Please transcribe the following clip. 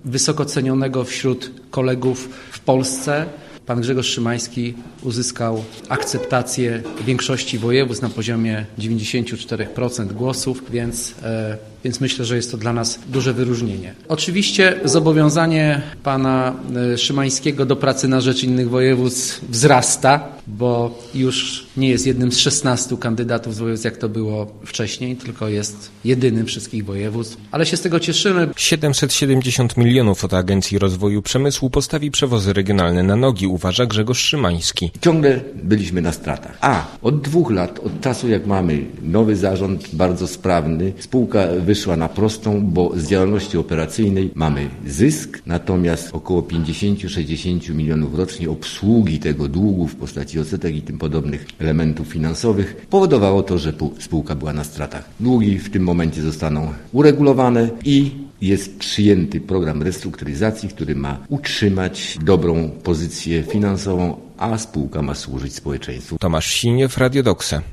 wysoko cenionego wśród kolegów w Polsce. Pan Grzegorz Szymański uzyskał akceptację większości województw na poziomie 94% głosów, więc myślę, że jest to dla nas duże wyróżnienie. Oczywiście zobowiązanie pana Szymańskiego do pracy na rzecz innych województw wzrasta, bo już nie jest jednym z 16 kandydatów z województw, jak to było wcześniej, tylko jest jedynym wszystkich województw, ale się z tego cieszymy. 770 milionów od Agencji Rozwoju Przemysłu postawi przewozy regionalne na nogi, uważa Grzegorz Szymański. Ciągle byliśmy na stratach. A od 2 lat, od czasu jak mamy nowy zarząd, bardzo sprawny, spółka wyszła na prostą, bo z działalności operacyjnej mamy zysk, natomiast około 50-60 milionów rocznie obsługi tego długu w postaci odsetek i tym podobnych elementów finansowych powodowało to, że spółka była na stratach. Długi w tym momencie zostaną uregulowane i jest przyjęty program restrukturyzacji, który ma utrzymać dobrą pozycję finansową, a spółka ma służyć społeczeństwu. Tomasz Siniew, Radio Dokse.